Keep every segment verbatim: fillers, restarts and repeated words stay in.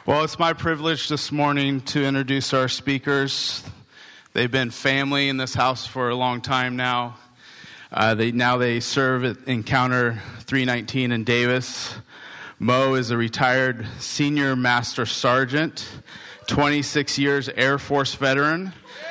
Well, it's my privilege this morning to introduce our speakers. They've been family in this house for a long time now. Uh, they now they serve at Encounter three nineteen in Davis. Mo is a retired senior master sergeant, twenty-six years Air Force veteran.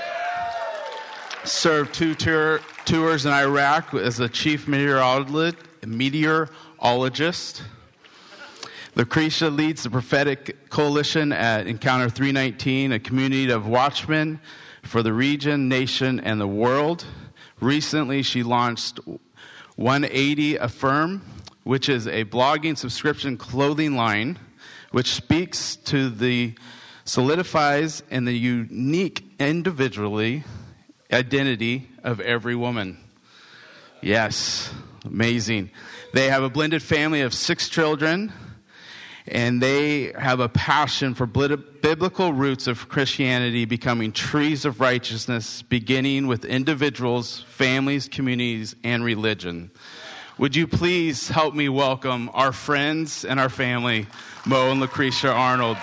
Served two tour, tours in Iraq as a chief meteorologist. meteorologist. Lucretia leads the prophetic coalition at Encounter three nineteen, a community of watchmen for the region, nation, and the world. Recently, she launched one eighty Affirm, which is a blogging subscription clothing line, which speaks to the solidifies in the unique individually identity of every woman. Yes, amazing. They have a blended family of six children, and they have a passion for biblical roots of Christianity becoming trees of righteousness, beginning with individuals, families, communities, and religion. Would you please help me welcome our friends and our family, Mo and Lucretia Arnold.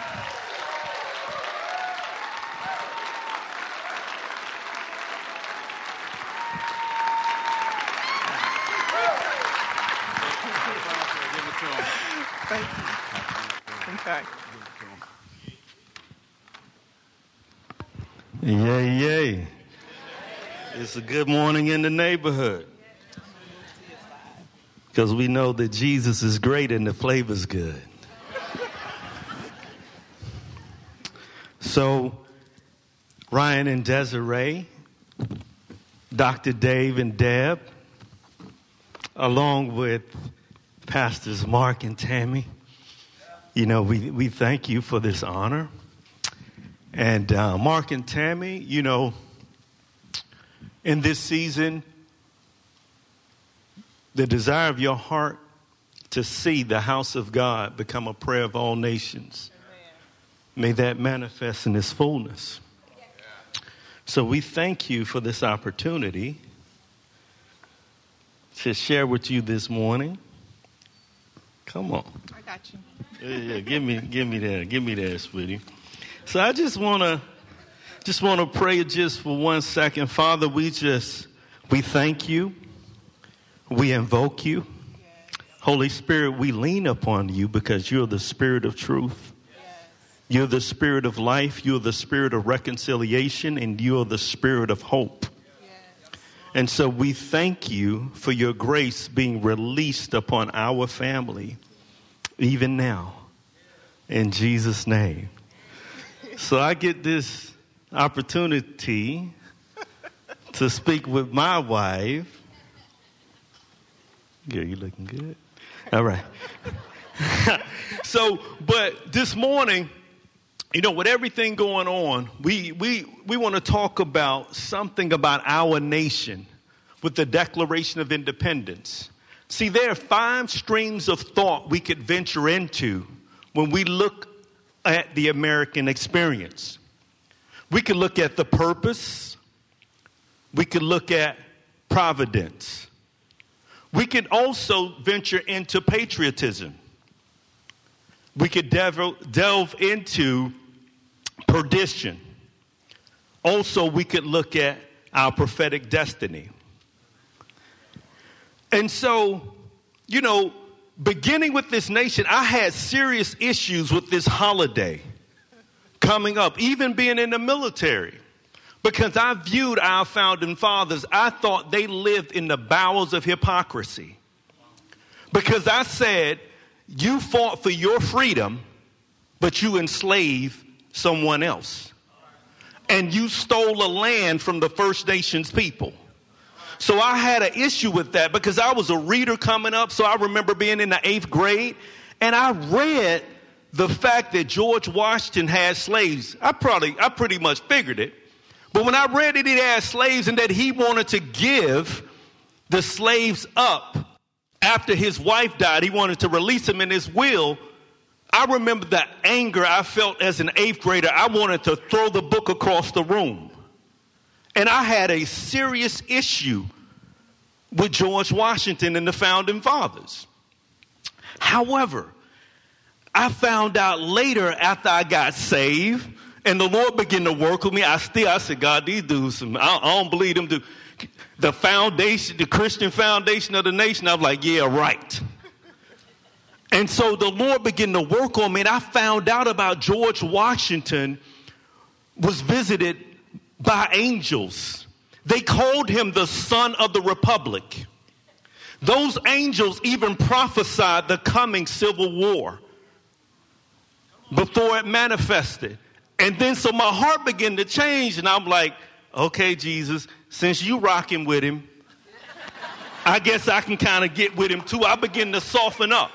Thank you. Okay. Yay, yay. It's a good morning in the neighborhood. Because we know that Jesus is great and the flavor's good. So, Ryan and Desiree, Doctor Dave and Deb, along with Pastors Mark and Tammy, you know, we, we thank you for this honor. And uh, Mark and Tammy, you know, in this season, the desire of your heart to see the house of God become a prayer of all nations. Amen. May that manifest in its fullness. Yeah. So we thank you for this opportunity to share with you this morning. Come on. I got you. Yeah, yeah, give me, give me that, give me that, sweetie. So I just want to, just want to pray just for one second. Father, we just, we thank you. We invoke you. Yes. Holy Spirit, we lean upon you because you're the Spirit of truth. Yes. You're the Spirit of life. You're the Spirit of reconciliation, and you're the Spirit of hope. Yes. And so we thank you for your grace being released upon our family, even now, in Jesus' name. So I get this opportunity to speak with my wife. Yeah, you looking good. All right. So, but this morning, you know, with everything going on, we we we want to talk about something about our nation with the Declaration of Independence. See, there are five streams of thought we could venture into when we look at the American experience. We could look at the purpose. We could look at providence. We could also venture into patriotism. We could delve, delve into perdition. Also, we could look at our prophetic destiny. And so, you know, beginning with this nation, I had serious issues with this holiday coming up, even being in the military. Because I viewed our founding fathers, I thought they lived in the bowels of hypocrisy. Because I said, you fought for your freedom, but you enslaved someone else. And you stole a land from the First Nations people. So I had an issue with that because I was a reader coming up. So I remember being in the eighth grade, and I read the fact that George Washington had slaves. I probably, I pretty much figured it. But when I read that he had slaves and that he wanted to give the slaves up after his wife died, he wanted to release them in his will, I remember the anger I felt as an eighth grader. I wanted to throw the book across the room. And I had a serious issue with George Washington and the founding fathers. However, I found out later after I got saved and the Lord began to work with me. I still, I said, God, these dudes, some, I, I don't believe them. Do the foundation, the Christian foundation of the nation. I was like, yeah, right. And so the Lord began to work on me, and I found out about George Washington was visited by angels. They called him the son of the republic. Those angels even prophesied the coming civil war before it manifested. And then so my heart began to change, and I'm like, okay, Jesus, since you rocking with him, I guess I can kind of get with him too. I begin to soften up.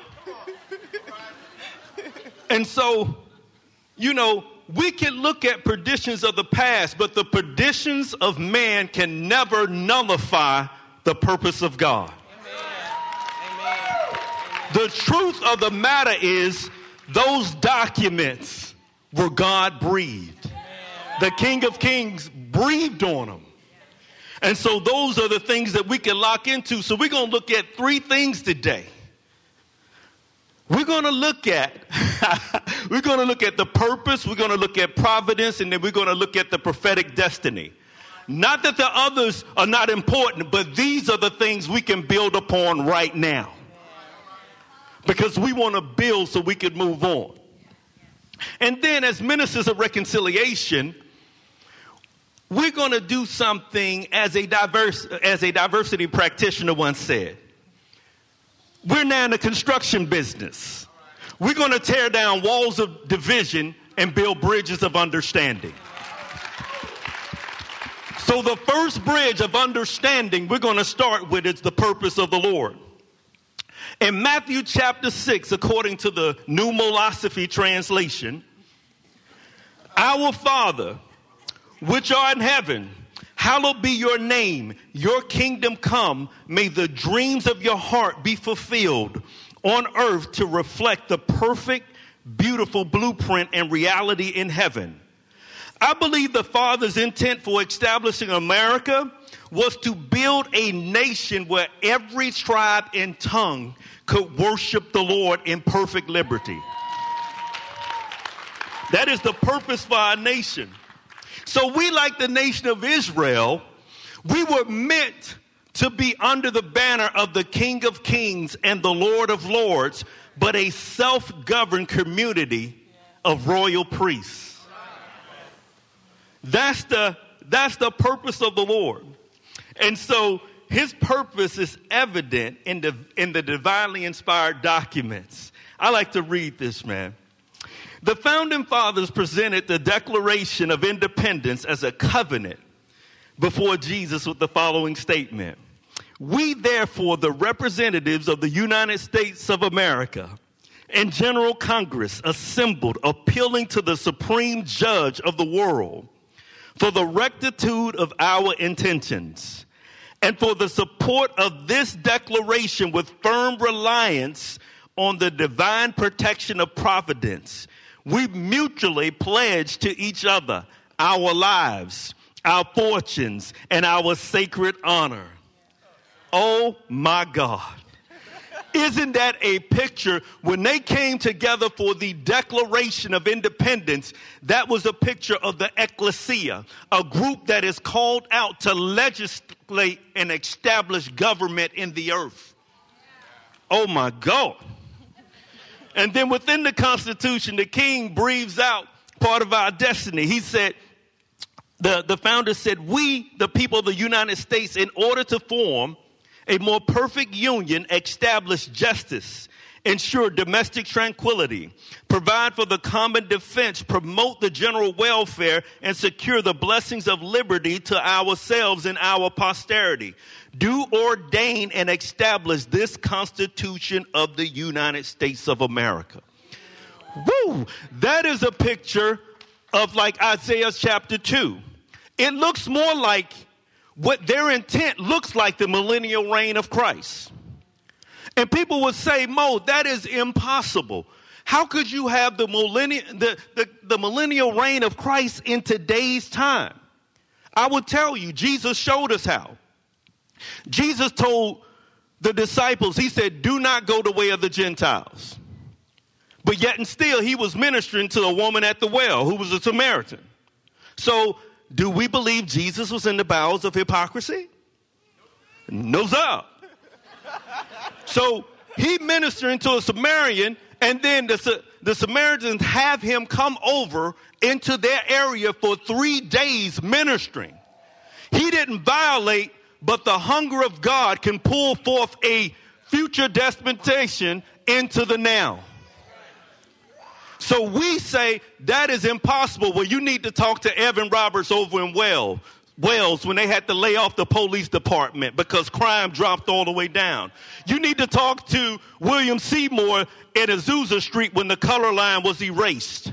And so, you know, we can look at perditions of the past, but the perditions of man can never nullify the purpose of God. Amen. Amen. The truth of the matter is those documents were God breathed. The King of Kings breathed on them. And so those are the things that we can lock into. So we're going to look at three things today. We're going to look at we're going to look at the purpose, we're going to look at providence, and then we're going to look at the prophetic destiny. Not that the others are not important, but these are the things we can build upon right now. Because we want to build so we can move on. And then as ministers of reconciliation, we're going to do something as a diverse as a diversity practitioner once said. We're now in the construction business. We're going to tear down walls of division and build bridges of understanding. So the first bridge of understanding we're going to start with is the purpose of the Lord. In Matthew chapter six, according to the New Philosophy translation, our Father, which art in heaven, hallowed be your name. Your kingdom come. May the dreams of your heart be fulfilled on earth to reflect the perfect, beautiful blueprint and reality in heaven. I believe the Father's intent for establishing America was to build a nation where every tribe and tongue could worship the Lord in perfect liberty. That is the purpose for our nation. So we, like the nation of Israel, we were meant to be under the banner of the King of Kings and the Lord of Lords, but a self-governed community of royal priests. That's the, that's the purpose of the Lord. And so his purpose is evident in the, in the divinely inspired documents. I like to read this, man. The founding fathers presented the Declaration of Independence as a covenant before Jesus with the following statement. We, therefore, the representatives of the United States of America and General Congress assembled, appealing to the supreme judge of the world for the rectitude of our intentions and for the support of this declaration with firm reliance on the divine protection of providence, we mutually pledge to each other our lives, our fortunes, and our sacred honor. Oh my God. Isn't that a picture? When they came together for the Declaration of Independence, that was a picture of the ecclesia, a group that is called out to legislate and establish government in the earth. Oh my God. And then within the Constitution, the king breathes out part of our destiny. He said, the, the founder said, we, the people of the United States, in order to form a more perfect union, establish justice, ensure domestic tranquility, provide for the common defense, promote the general welfare, and secure the blessings of liberty to ourselves and our posterity. Do ordain and establish this Constitution of the United States of America. Woo! That is a picture of like Isaiah chapter two. It looks more like what their intent looks like the millennial reign of Christ. And people would say, Mo, that is impossible. How could you have the millennial, the, the, the millennial reign of Christ in today's time? I will tell you, Jesus showed us how. Jesus told the disciples, he said, do not go the way of the Gentiles, But yet and still, he was ministering to a woman at the well who was a Samaritan. So do we believe Jesus was in the bowels of hypocrisy? No, sir. So he ministering to a Samaritan, and then the, the Samaritans have him come over into their area for three days ministering. He didn't violate, but the hunger of God can pull forth a future dispensation into the now. So we say that is impossible. Well, you need to talk to Evan Roberts over in Wales, Wales when they had to lay off the police department because crime dropped all the way down. You need to talk to William Seymour in Azusa Street when the color line was erased.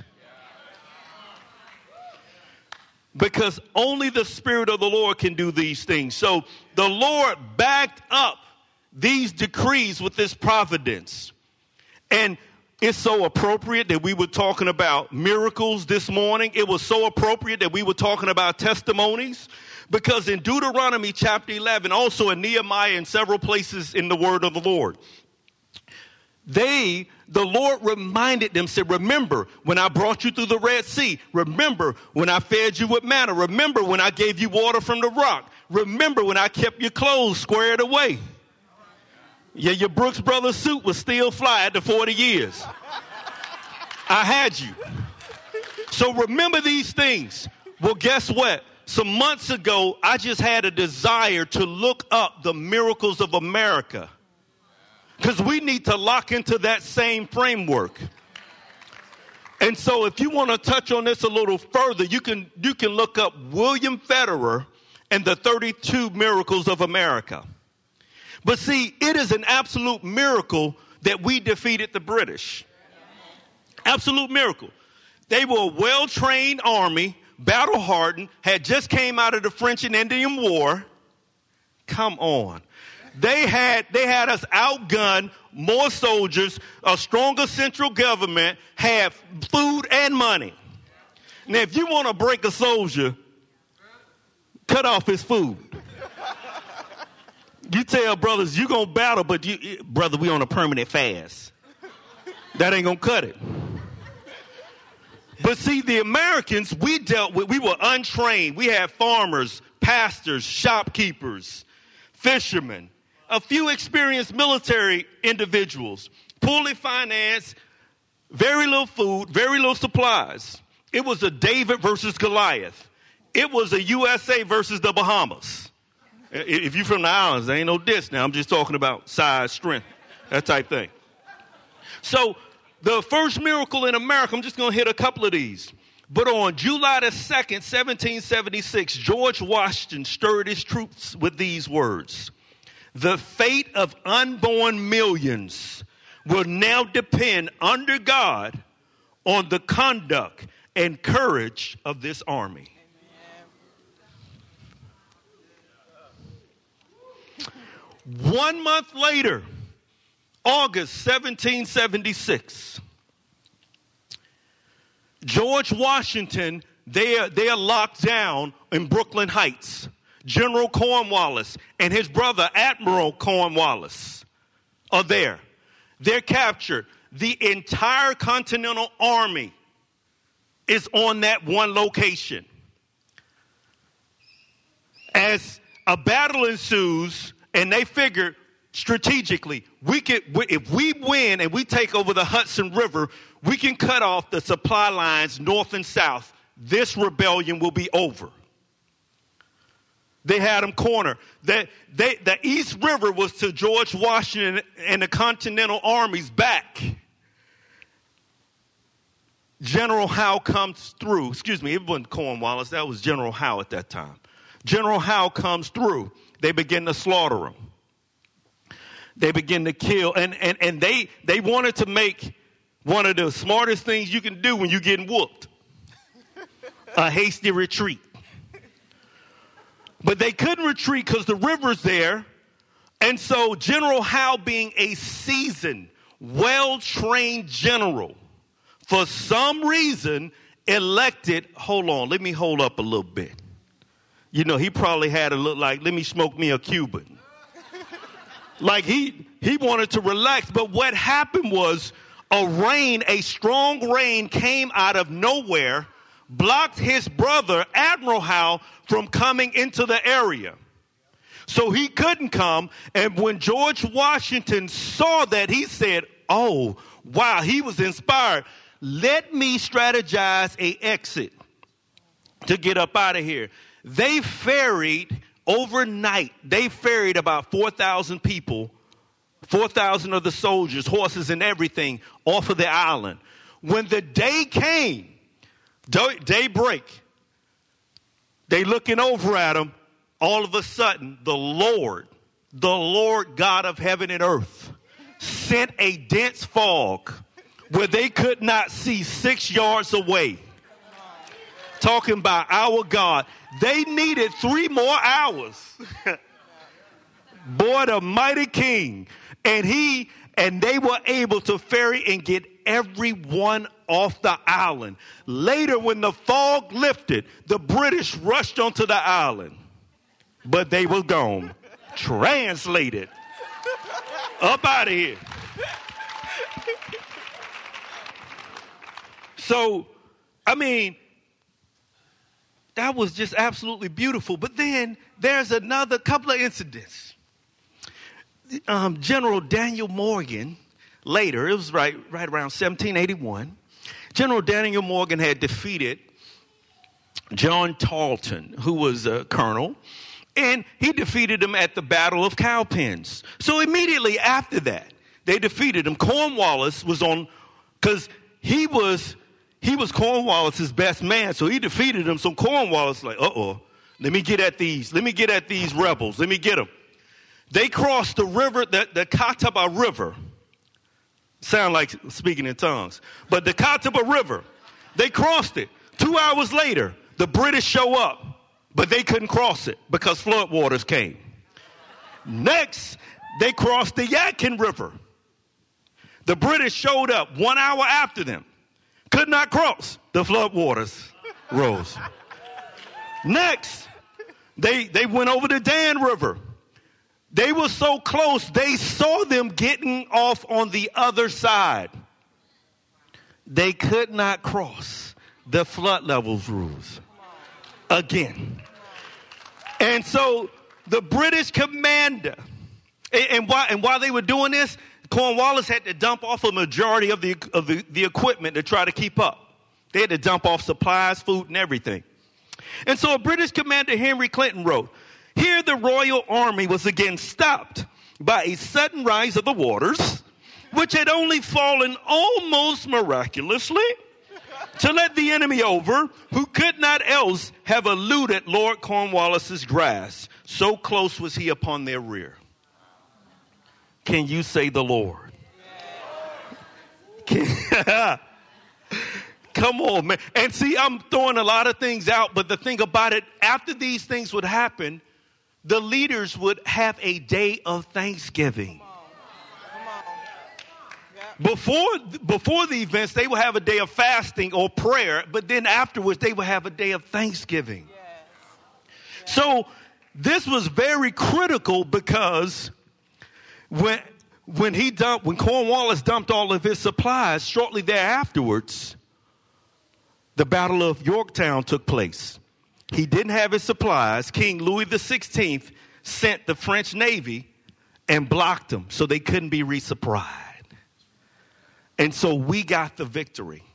Because only the Spirit of the Lord can do these things. So the Lord backed up these decrees with this providence. And it's so appropriate that we were talking about miracles this morning. It was so appropriate that we were talking about testimonies. Because in Deuteronomy chapter eleven, also in Nehemiah and several places in the word of the Lord, they, the Lord reminded them, said, remember when I brought you through the Red Sea. Remember when I fed you with manna. Remember when I gave you water from the rock. Remember when I kept your clothes squared away. Yeah, your Brooks Brothers suit was still fly after forty years. I had you. So remember these things. Well, guess what? Some months ago, I just had a desire to look up the miracles of America. Because we need to lock into that same framework. And so if you want to touch on this a little further, you can you can look up William Federer and the thirty-two Miracles of America. But see, it is an absolute miracle that we defeated the British. Absolute miracle. They were a well-trained army, battle-hardened, had just came out of the French and Indian War. Come on. They had they had us outgunned, more soldiers, a stronger central government, had food and money. Now, if you want to break a soldier, cut off his food. You tell brothers, you're going to battle, but, you, brother, we on a permanent fast. That ain't going to cut it. But see, the Americans, we dealt with, we were untrained. We had farmers, pastors, shopkeepers, fishermen, a few experienced military individuals, poorly financed, very little food, very little supplies. It was a David versus Goliath. It was a U S A versus the Bahamas. If you're from the islands, there ain't no diss now. I'm just talking about size, strength, that type thing. So the first miracle in America, I'm just going to hit a couple of these. But on July the second, seventeen seventy-six, George Washington stirred his troops with these words. The fate of unborn millions will now depend under God on the conduct and courage of this army. One month later, August seventeen seventy-six, George Washington, they are, they are locked down in Brooklyn Heights. General Cornwallis and his brother, Admiral Cornwallis, are there. They're captured. The entire Continental Army is on that one location. As a battle ensues, and they figured strategically, we could, if we win and we take over the Hudson River, we can cut off the supply lines north and south. This rebellion will be over. They had them cornered. They, they, the East River was to George Washington and the Continental Army's back. General Howe comes through. Excuse me, it wasn't Cornwallis. That was General Howe at that time. General Howe comes through. They begin to slaughter them. They begin to kill. And, and, and they, they wanted to make one of the smartest things you can do when you're getting whooped. A hasty retreat. But they couldn't retreat because the river's there. And so General Howe, being a seasoned, well-trained general, for some reason elected, hold on, let me hold up a little bit. You know, he probably had a look like, let me smoke me a Cuban. Like he, he wanted to relax. But what happened was a rain, a strong rain came out of nowhere, blocked his brother, Admiral Howe, from coming into the area. So he couldn't come. And when George Washington saw that, he said, oh, wow, he was inspired. Let me strategize a exit to get up out of here. They ferried overnight. They ferried about four thousand people, four thousand of the soldiers, horses and everything off of the island. When the day came, day, daybreak, they looking over at them. All of a sudden, the Lord, the Lord God of heaven and earth, sent a dense fog where they could not see six yards away. Talking about our God. They needed three more hours. Boy, the mighty king. And he and they were able to ferry and get everyone off the island. Later, when the fog lifted, the British rushed onto the island. But they were gone. Translated. Up out of here. So, I mean, that was just absolutely beautiful. But then there's another couple of incidents. Um, General Daniel Morgan, later, it was right, right around seventeen eighty-one, General Daniel Morgan had defeated John Tarleton, who was a colonel, and he defeated him at the Battle of Cowpens. So immediately after that, they defeated him. Cornwallis was on, because he was... He was Cornwallis's best man, so he defeated him. So Cornwallis like, uh-oh, let me get at these. Let me get at these rebels. Let me get them. They crossed the river, the, the Catawba River. Sound like speaking in tongues. But the Catawba River, they crossed it. Two hours later, the British show up, but they couldn't cross it because floodwaters came. Next, they crossed the Yadkin River. The British showed up one hour after them. Could not cross. The floodwaters rose. Next, they, they went over the Dan River. They were so close, they saw them getting off on the other side. They could not cross. The flood levels rose again. And so the British commander, and, and, while, and while they were doing this, Cornwallis had to dump off a majority of the of the, the equipment to try to keep up. They had to dump off supplies, food, and everything. And so a British commander, Henry Clinton, wrote, here the Royal Army was again stopped by a sudden rise of the waters, which had only fallen almost miraculously to let the enemy over, who could not else have eluded Lord Cornwallis's grasp. So close was he upon their rear. Can you say the Lord? Can, come on, man. And see, I'm throwing a lot of things out, but the thing about it, after these things would happen, the leaders would have a day of thanksgiving. Before, before the events, they would have a day of fasting or prayer, but then afterwards, they would have a day of thanksgiving. So this was very critical because When when he dumped, when Cornwallis dumped all of his supplies, shortly thereafterwards, the Battle of Yorktown took place. He didn't have his supplies. King Louis the sixteenth sent the French Navy and blocked them so they couldn't be resupplied. And so we got the victory.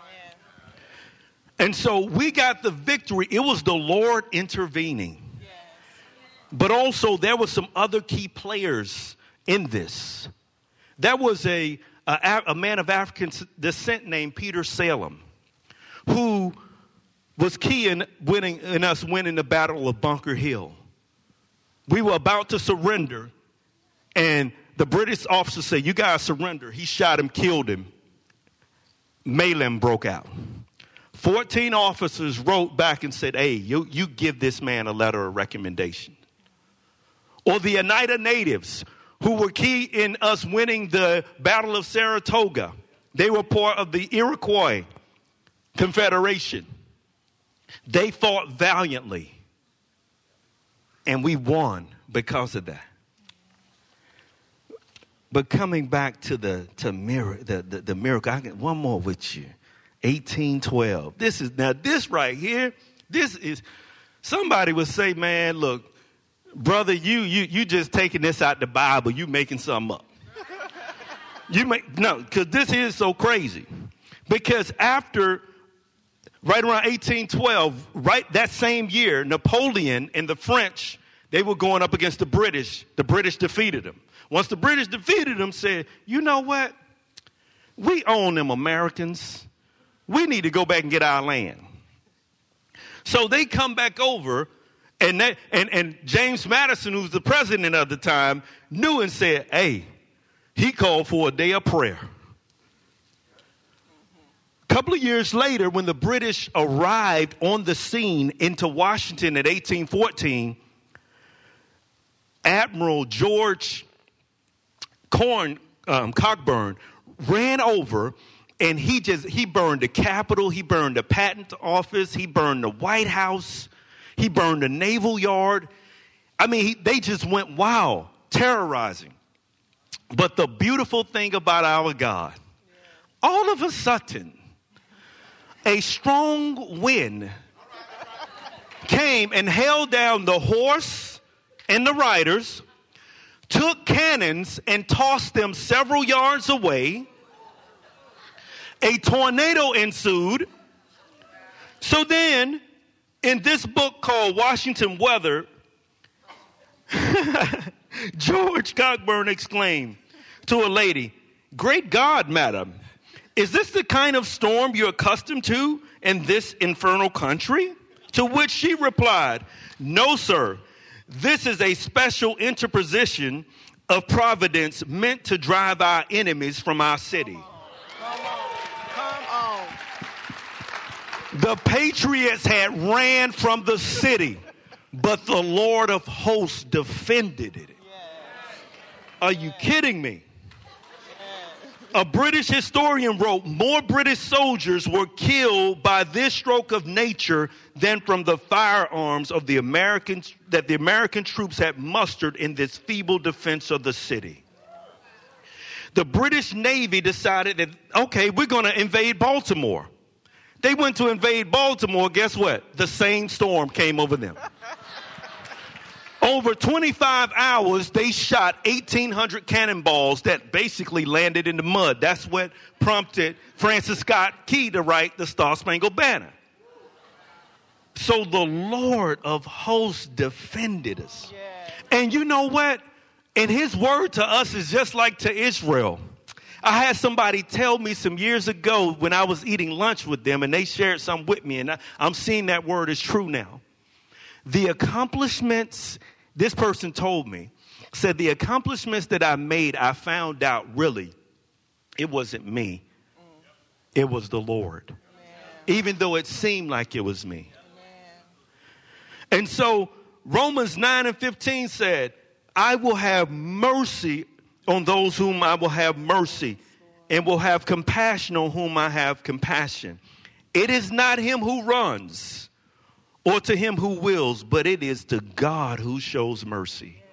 And so we got the victory. It was the Lord intervening. But also there were some other key players in this. There was a, a, a man of African descent named Peter Salem, who was key in winning in us winning the Battle of Bunker Hill. We were about to surrender, and the British officer said, you guys surrender. He shot him, killed him. Mayhem broke out. Fourteen officers wrote back and said, hey, you, you give this man a letter of recommendation. Or the Oneida Natives, who were key in us winning the Battle of Saratoga. They were part of the Iroquois Confederation. They fought valiantly, and we won because of that. But coming back to the to mirror the, the, the miracle, I get one more with you. eighteen twelve. This is now this right here. This is somebody would say, man, look, brother, you you you just taking this out the Bible. You making something up. You make no, because this is so crazy. Because after right around eighteen twelve, right that same year, Napoleon and the French, they were going up against the British. The British defeated them. Once the British defeated them, said, you know what? We own them Americans. We need to go back and get our land. So they come back over, and they, and, and James Madison, who was the president of the time, knew and said, hey, he called for a day of prayer. A couple of years later, when the British arrived on the scene into Washington in eighteen fourteen, Admiral George Corn, um, Cockburn ran over and he just, he burned the Capitol, he burned the patent office, he burned the White House, he burned the Naval Yard. I mean, he, they just went wild, terrorizing. But the beautiful thing about our God, all of a sudden, a strong wind came and held down the horse and the riders, took cannons and tossed them several yards away. A tornado ensued. So then, in this book called Washington Weather, George Cockburn exclaimed to a lady, "Great God, madam, is this the kind of storm you're accustomed to in this infernal country?" To which she replied, "No, sir. This is a special interposition of providence meant to drive our enemies from our city." Come on. Come on. The patriots had ran from the city, but the Lord of hosts defended it. Yes. Are you kidding me? A British historian wrote, more British soldiers were killed by this stroke of nature than from the firearms of the Americans that the American troops had mustered in this feeble defense of the city. The British Navy decided that, okay, we're going to invade Baltimore. They went to invade Baltimore. Guess what? The same storm came over them. Over twenty-five hours, they shot eighteen hundred cannonballs that basically landed in the mud. That's what prompted Francis Scott Key to write the Star-Spangled Banner. So the Lord of hosts defended us. Yes. And you know what? And his word to us is just like to Israel. I had somebody tell me some years ago when I was eating lunch with them, and they shared some with me, and I, I'm seeing that word is true now. The accomplishments, this person told me, said the accomplishments that I made, I found out really, it wasn't me. It was the Lord. Amen. Even though it seemed like it was me. Amen. And so Romans nine and fifteen said, I will have mercy on those whom I will have mercy, and will have compassion on whom I have compassion. It is not him who runs or to him who wills, but it is to God who shows mercy.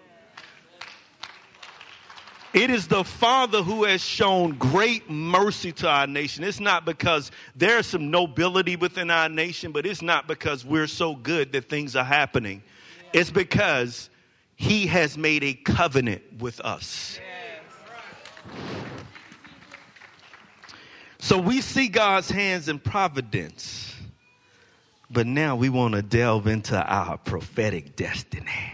It is the Father who has shown great mercy to our nation. It's not because there's some nobility within our nation, but it's not because we're so good that things are happening. It's because he has made a covenant with us. So we see God's hands in providence, but now we want to delve into our prophetic destiny.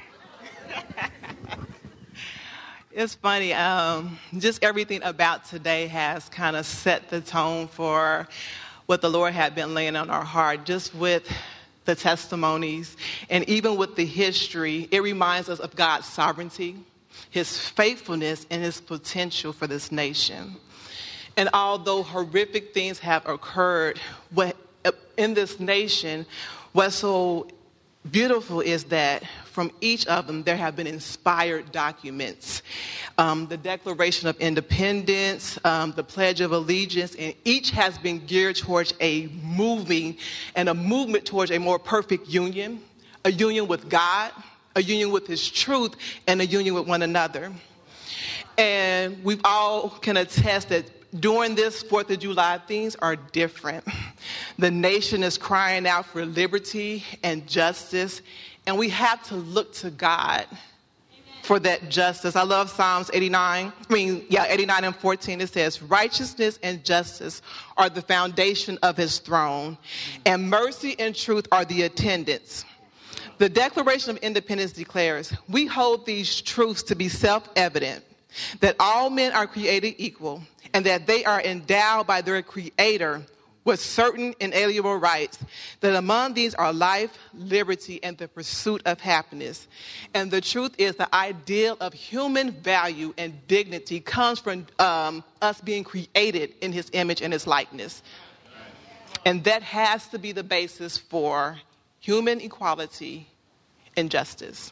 It's funny. Um, just everything about today has kind of set the tone for what the Lord had been laying on our heart, just with the testimonies and even with the history. It reminds us of God's sovereignty, his faithfulness, and his potential for this nation. And although horrific things have occurred what, in this nation, what's so beautiful is that from each of them, there have been inspired documents. Um, the Declaration of Independence, um, the Pledge of Allegiance, and each has been geared towards a moving and a movement towards a more perfect union, a union with God, a union with his truth, and a union with one another. And we all can attest that during this fourth of July, things are different. The nation is crying out for liberty and justice, and we have to look to God for that justice. I love Psalms eighty-nine. I mean, yeah, eighty-nine and fourteen. It says, righteousness and justice are the foundation of his throne, and mercy and truth are the attendants. The Declaration of Independence declares, we hold these truths to be self-evident, that all men are created equal, and that they are endowed by their Creator with certain inalienable rights, that among these are life, liberty, and the pursuit of happiness. And the truth is the ideal of human value and dignity comes from um, us being created in his image and his likeness. And that has to be the basis for human equality and justice.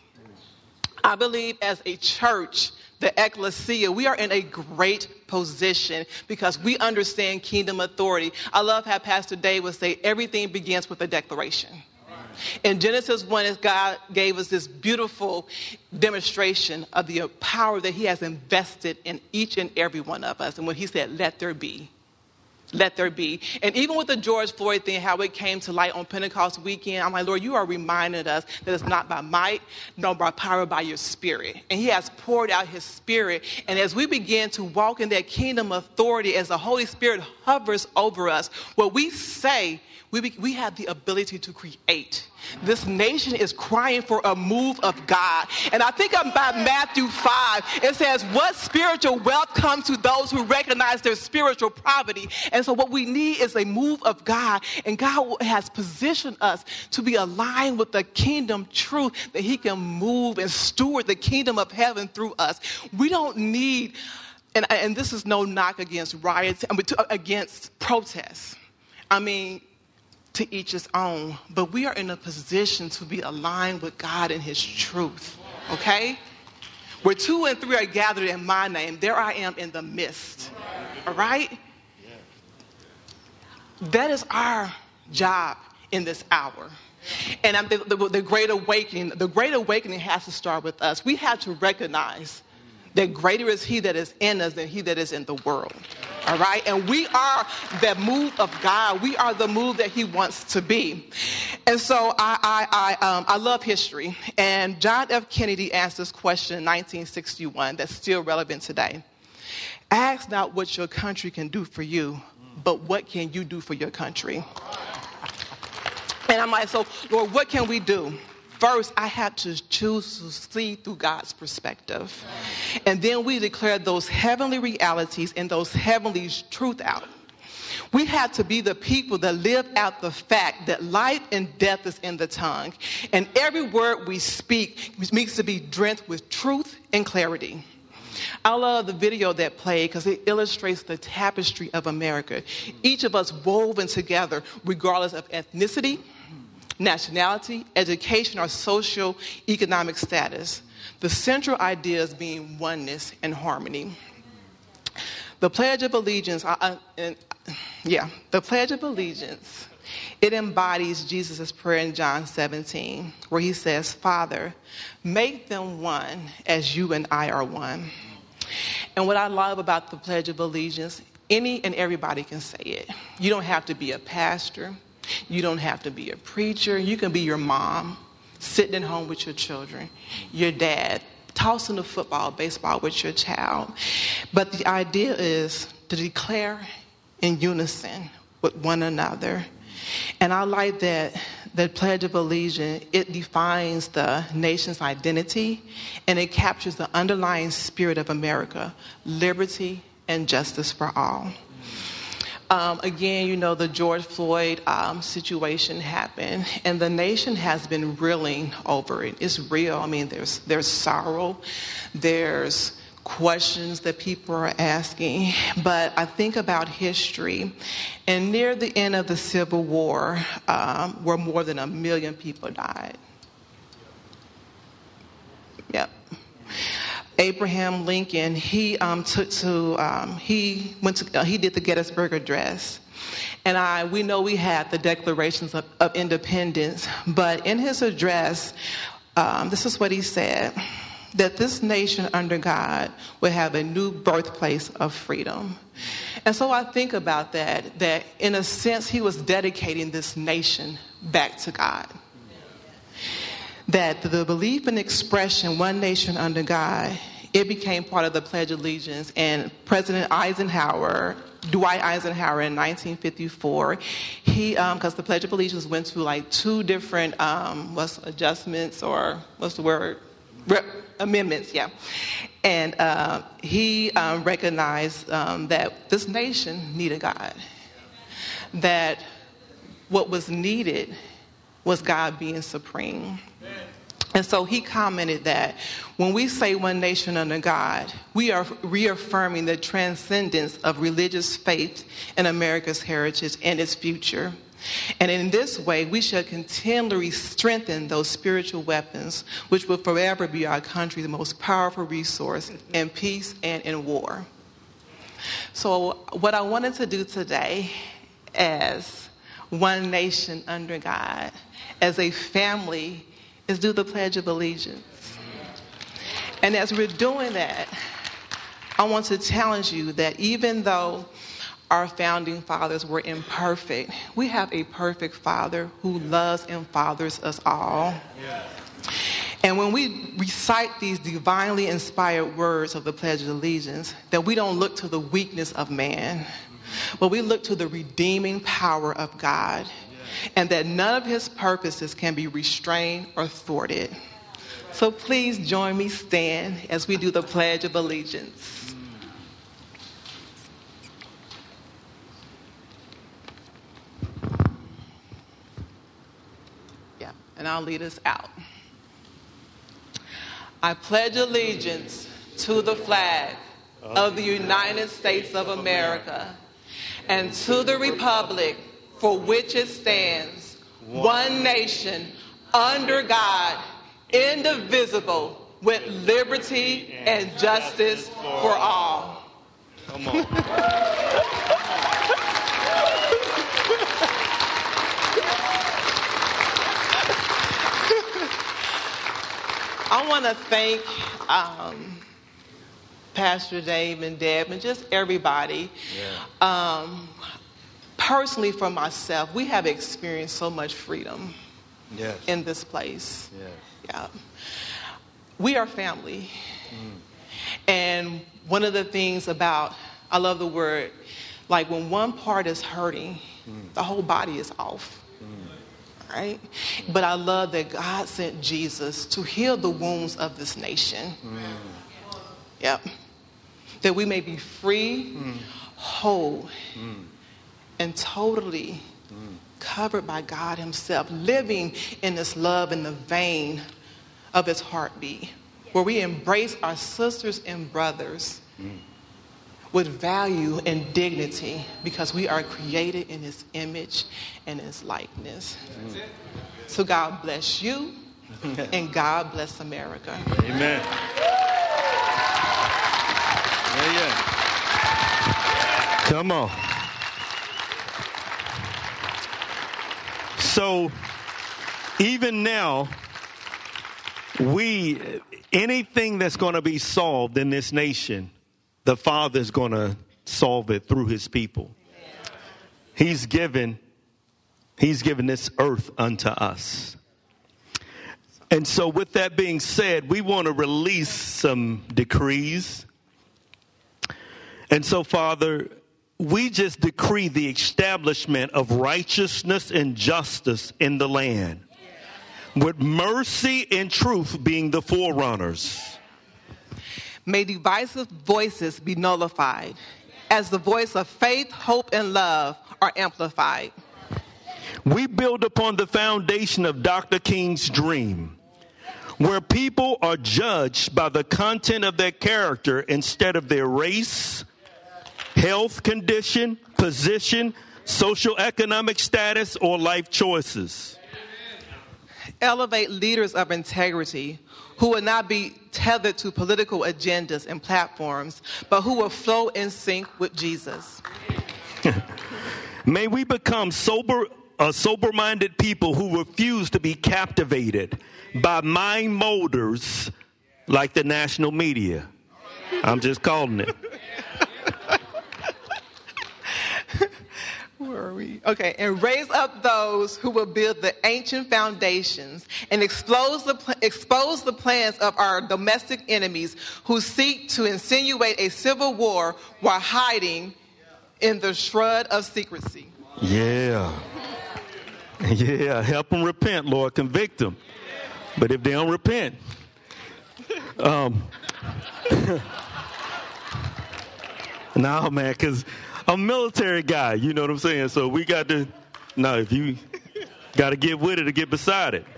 I believe as a church, the ecclesia, we are in a great position because we understand kingdom authority. I love how Pastor Dave would say everything begins with a declaration. In Genesis one, as God gave us this beautiful demonstration of the power that he has invested in each and every one of us. And when he said, let there be. Let there be. And even with the George Floyd thing, how it came to light on Pentecost weekend, I'm like, Lord, you are reminding us that it's not by might, nor by power, by your spirit. And he has poured out his spirit. And as we begin to walk in that kingdom authority, as the Holy Spirit hovers over us, what we say, we, be, we have the ability to create. This nation is crying for a move of God. And I think about Matthew five. It says, what spiritual wealth comes to those who recognize their spiritual poverty? And so what we need is a move of God. And God has positioned us to be aligned with the kingdom truth that he can move and steward the kingdom of heaven through us. We don't need, and, and this is no knock against riots, I mean, to, against protests. I mean, to each his own, but we are in a position to be aligned with God and his truth, okay? Where two and three are gathered in my name, there I am in the midst, all right? That is our job in this hour. And I'm, the, the, the great awakening, the great awakening has to start with us. We have to recognize that greater is he that is in us than he that is in the world. All right? And we are the move of God. We are the move that he wants to be. And so I I I, um, I love history. And John F. Kennedy asked this question in nineteen sixty-one that's still relevant today. Ask not what your country can do for you, but what can you do for your country? And I'm like, so, Lord, what can we do? First, I have to choose to see through God's perspective. And then we declare those heavenly realities and those heavenly truth out. We have to be the people that live out the fact that life and death is in the tongue. And every word we speak needs to be drenched with truth and clarity. I love the video that played because it illustrates the tapestry of America. Each of us woven together regardless of ethnicity, nationality, education, or social economic status. The central idea is being oneness and harmony. The Pledge of Allegiance, uh, uh, and, yeah, the Pledge of Allegiance, it embodies Jesus' prayer in John seventeen, where he says, Father, make them one as you and I are one. And what I love about the Pledge of Allegiance, any and everybody can say it. You don't have to be a pastor. You don't have to be a preacher. You can be your mom, sitting at home with your children, your dad, tossing the football, baseball with your child. But the idea is to declare in unison with one another. And I like that the Pledge of Allegiance, it defines the nation's identity, and it captures the underlying spirit of America, liberty and justice for all. Um, again, you know, the George Floyd um, situation happened, and the nation has been reeling over it. It's real. I mean, there's there's sorrow, there's questions that people are asking. But I think about history, and near the end of the Civil War, um, where more than a million people died. Yep. Abraham Lincoln, he um, took to um, he went to uh, he did the Gettysburg Address, and I we know we had the Declarations of, of Independence, but in his address, um, this is what he said: that this nation under God would have a new birthplace of freedom. And so I think about that, that in a sense, he was dedicating this nation back to God. That the belief and expression, one nation under God, it became part of the Pledge of Allegiance. And President Eisenhower, Dwight Eisenhower in nineteen fifty-four, he, um, because the Pledge of Allegiance went through like two different, um, what's adjustments or what's the word? Re- amendments, yeah. And uh, he um, recognized um, that this nation needed God. That what was needed was God being supreme. And so he commented that when we say one nation under God, we are reaffirming the transcendence of religious faith in America's heritage and its future. And in this way, we shall continually strengthen those spiritual weapons, which will forever be our country's most powerful resource in peace and in war. So what I wanted to do today as one nation under God, as a family, is do the Pledge of Allegiance. And as we're doing that, I want to challenge you that even though our founding fathers were imperfect, we have a perfect Father who loves and fathers us all. Yeah. And when we recite these divinely inspired words of the Pledge of Allegiance, that we don't look to the weakness of man, but we look to the redeeming power of God, and that none of his purposes can be restrained or thwarted. So please join me, stand, as we do the Pledge of Allegiance. Yeah, and I'll lead us out. I pledge allegiance to the flag of the United States of America and to the republic for which it stands, one nation, under God, indivisible, with liberty and justice for all. Come on. I want to thank um, Pastor Dave and Deb and just everybody. Yeah. Um, personally, for myself, we have experienced so much freedom yes. in this place. Yes. Yeah. We are family. Mm. And one of the things about, I love the word, like when one part is hurting, mm. the whole body is off. Mm. Right? But I love that God sent Jesus to heal the wounds of this nation. Mm. Yep. That we may be free, mm. whole, mm. and totally mm. covered by God himself, living in this love in the vein of his heartbeat, where we embrace our sisters and brothers mm. with value and dignity because we are created in his image and his likeness. Mm. So God bless you and God bless America. Amen. Yeah, yeah. Come on. So even now, we, anything that's going to be solved in this nation, the Father's going to solve it through his people. He's given, he's given this earth unto us. And so with that being said, we want to release some decrees. And so, Father, we just decree the establishment of righteousness and justice in the land, with mercy and truth being the forerunners. May divisive voices be nullified as the voice of faith, hope, and love are amplified. We build upon the foundation of Doctor King's dream, where people are judged by the content of their character instead of their race, health condition, position, social economic status, or life choices. Elevate leaders of integrity who will not be tethered to political agendas and platforms, but who will flow in sync with Jesus. May we become sober, uh, sober-minded people who refuse to be captivated by mind molders like the national media. I'm just calling it. Where are we? Okay, and raise up those who will build the ancient foundations and expose the, pl- expose the plans of our domestic enemies who seek to insinuate a civil war while hiding in the shroud of secrecy. Yeah. Yeah, help them repent, Lord. Convict them. But if they don't repent, um, no, man, because I'm a military guy, you know what I'm saying? So we got to, no, if you got to get with it or get beside it.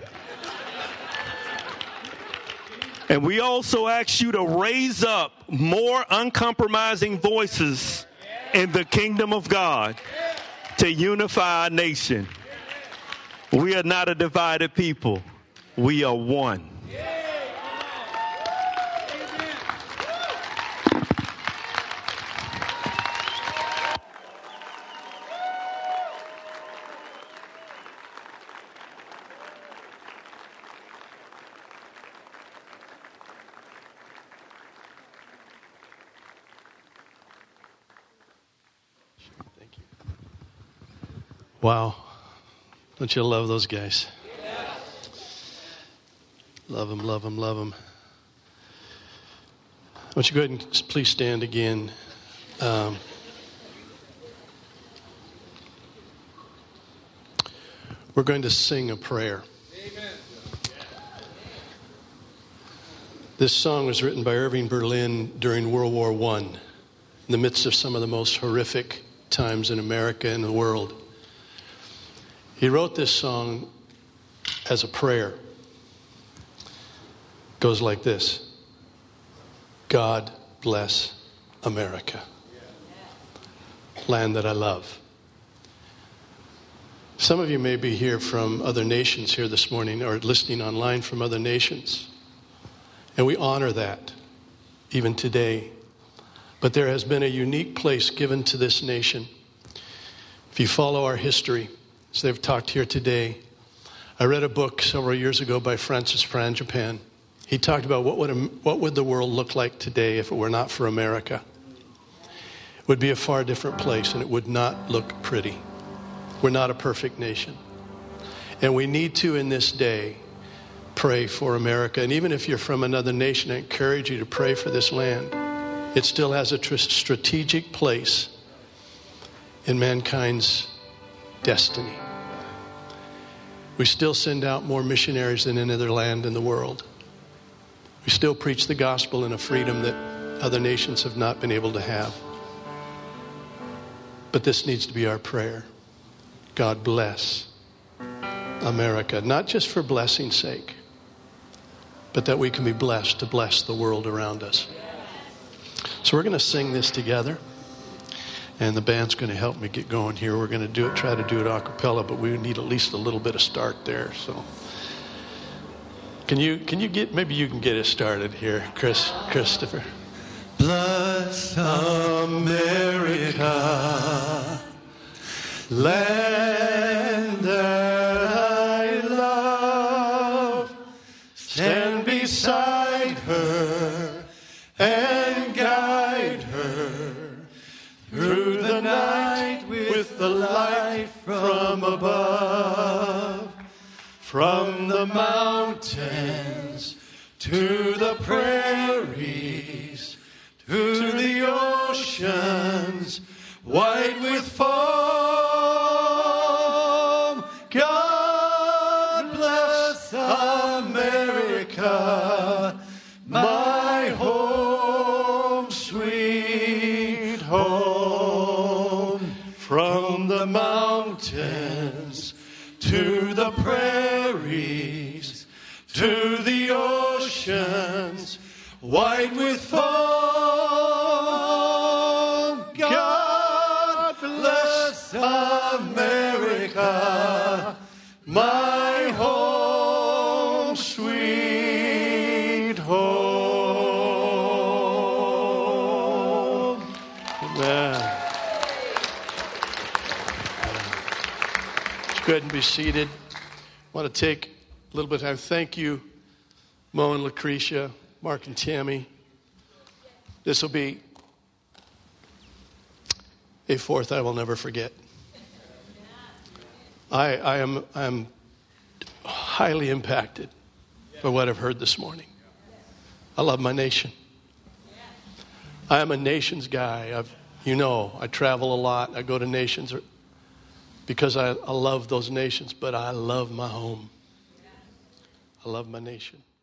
And we also ask you to raise up more uncompromising voices in the kingdom of God to unify our nation. We are not a divided people. We are one. Wow. Don't you love those guys? Love them, love them, love them. Why don't you go ahead and please stand again. Um, we're going to sing a prayer. Amen. This song was written by Irving Berlin during World War One, in the midst of some of the most horrific times in America and the world. He wrote this song as a prayer. It goes like this. God bless America, land that I love. Some of you may be here from other nations here this morning or listening online from other nations. And we honor that even today. But there has been a unique place given to this nation. If you follow our history, as they've talked here today, I read a book several years ago by Francis Frangipane. He talked about what would, what would the world look like today if it were not for America. It would be a far different place, and it would not look pretty. We're not a perfect nation. And we need to, in this day, pray for America. And even if you're from another nation, I encourage you to pray for this land. It still has a tr- strategic place in mankind's destiny. We still send out more missionaries than any other land in the world. We still preach the gospel in a freedom that other nations have not been able to have. But this needs to be our prayer. God bless America, not just for blessing's sake, but that we can be blessed to bless the world around us. So we're going to sing this together. And the band's going to help me get going here. We're going to do it, try to do it a cappella, but we need at least a little bit of start there. So, can you can you get maybe you can get it started here, Chris Christopher. Bless America, land that I love. Stand beside her and guide her through the night with the light from above. From the mountains to the prairies, to the oceans white with foam. God bless America, my home, sweet home. From the mountains to the prairies, to the oceans white with foam. God bless America, my home, sweet home. Amen. Go ahead and be seated. I want to take a little bit of time. Thank you, Mo and Lucretia. Mark and Tammy. This will be a fourth I will never forget. I, I am I am highly impacted by what I've heard this morning. I love my nation. I am a nations guy. I've, you know, I travel a lot. I go to nations because I, I love those nations, but I love my home. I love my nation.